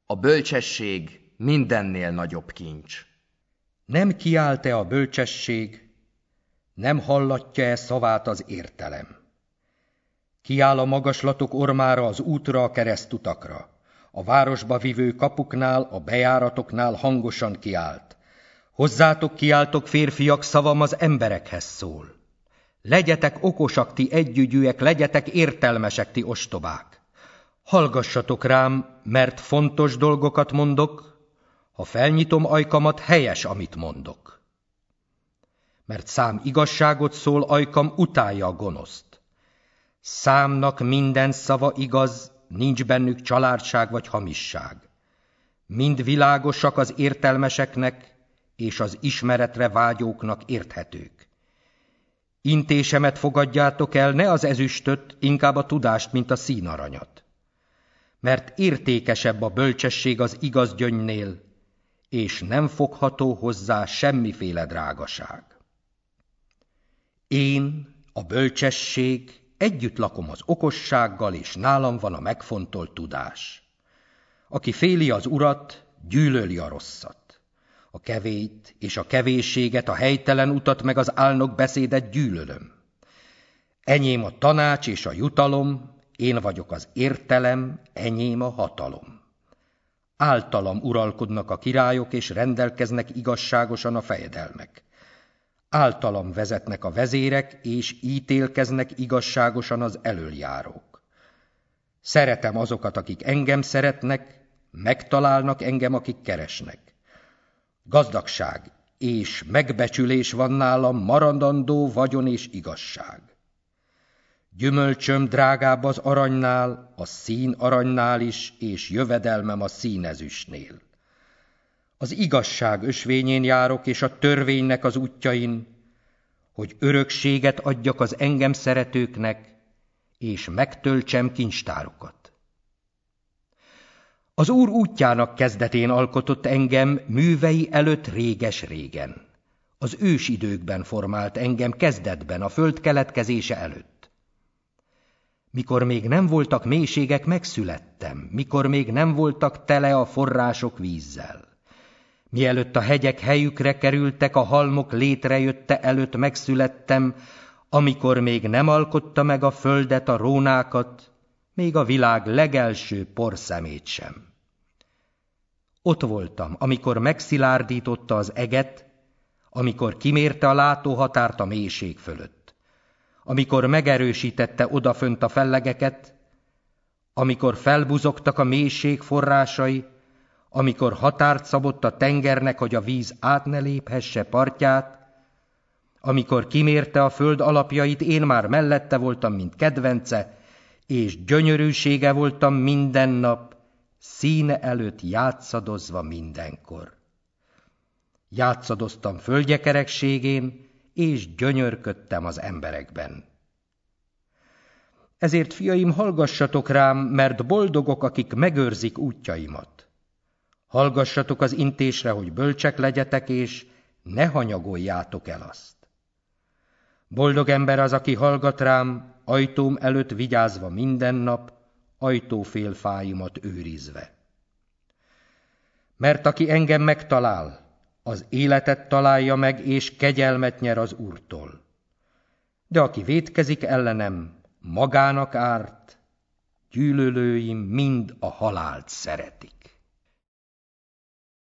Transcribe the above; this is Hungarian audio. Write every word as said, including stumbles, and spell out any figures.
A bölcsesség mindennél nagyobb kincs. Nem kiált-e a bölcsesség, nem hallatja-e szavát az értelem? Kiáll a magaslatok ormára, az útra, a keresztutakra. A városba vivő kapuknál, a bejáratoknál hangosan kiált. Hozzátok kiáltok, férfiak, szavam az emberekhez szól. Legyetek okosak, ti együgyűek, legyetek értelmesek, ti ostobák. Hallgassatok rám, mert fontos dolgokat mondok, ha felnyitom ajkamat, helyes, amit mondok. Mert szám igazságot szól, ajkam utálja a gonoszt. Számnak minden szava igaz, nincs bennük családság vagy hamisság. Mind világosak az értelmeseknek, és az ismeretre vágyóknak érthetők. Intésemet fogadjátok el, ne az ezüstöt, inkább a tudást, mint a színaranyat. Mert értékesebb a bölcsesség az igaz gyöngynél, és nem fogható hozzá semmiféle drágaság. Én, a bölcsesség, együtt lakom az okossággal, és nálam van a megfontolt tudás. Aki féli az urat, gyűlöli a rosszat. A kevélyt és a kevésséget, a helytelen utat meg az álnok beszédet gyűlölöm. Enyém a tanács és a jutalom, én vagyok az értelem, enyém a hatalom. Általam uralkodnak a királyok, és rendelkeznek igazságosan a fejedelmek. Általam vezetnek a vezérek, és ítélkeznek igazságosan az elöljárók. Szeretem azokat, akik engem szeretnek, megtalálnak engem, akik keresnek. Gazdagság és megbecsülés van nálam, maradandó vagyon és igazság. Gyümölcsöm drágább az aranynál, a szín aranynál is, és jövedelmem a színezüstnél. Az igazság ösvényén járok, és a törvénynek az útjain, hogy örökséget adjak az engem szeretőknek, és megtöltsem kincstárukat. Az Úr útjának kezdetén alkotott engem, művei előtt réges-régen. Az ősidőkben formált engem kezdetben, a föld keletkezése előtt. Mikor még nem voltak mélységek, megszülettem, mikor még nem voltak tele a források vízzel. Mielőtt a hegyek helyükre kerültek, a halmok létrejötte előtt megszülettem, amikor még nem alkotta meg a földet, a rónákat, még a világ legelső porszemét sem. Ott voltam, amikor megszilárdította az eget, amikor kimérte a látóhatárt a mélység fölött, amikor megerősítette odafönt a fellegeket, amikor felbuzogtak a mélység forrásai, amikor határt szabott a tengernek, hogy a víz át ne léphesse partját, amikor kimérte a föld alapjait, én már mellette voltam, mint kedvence, és gyönyörűsége voltam minden nap, színe előtt játszadozva mindenkor. Játszadoztam földje kerekségén, és gyönyörködtem az emberekben. Ezért, fiaim, hallgassatok rám, mert boldogok, akik megőrzik útjaimat. Hallgassatok az intésre, hogy bölcsek legyetek, és ne hanyagoljátok el azt. Boldog ember az, aki hallgat rám, ajtóm előtt vigyázva minden nap, ajtófélfáimat őrizve. Mert aki engem megtalál, az életet találja meg, és kegyelmet nyer az Úrtól. De aki vétkezik ellenem, magának árt, gyűlölőim mind a halált szeretik.